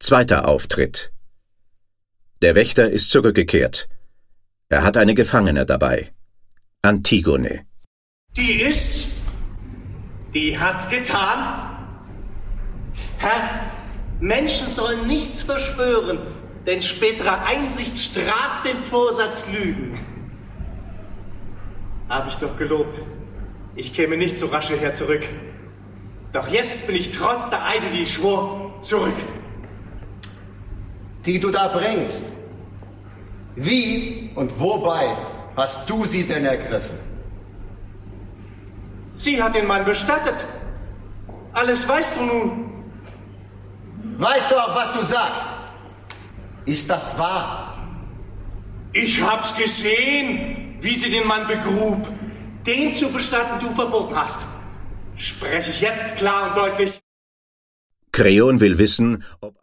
Zweiter Auftritt. Der Wächter ist zurückgekehrt. Er hat eine Gefangene dabei. Antigone. Die ist's? Die hat's getan? Herr, Menschen sollen nichts verschwören, denn spätere Einsicht straft den Vorsatz Lügen. Hab ich doch gelobt, ich käme nicht so rasch hierher zurück. Doch jetzt bin ich trotz der Eide, die ich schwor, zurück. Die du da bringst, wie und wobei hast du sie denn ergriffen? Sie hat den Mann bestattet. Alles weißt du nun. Weißt du auch, was du sagst? Ist das wahr? Ich hab's gesehen, wie sie den Mann begrub. Den zu bestatten du verboten hast. Spreche ich jetzt klar und deutlich? Kreon will wissen, ob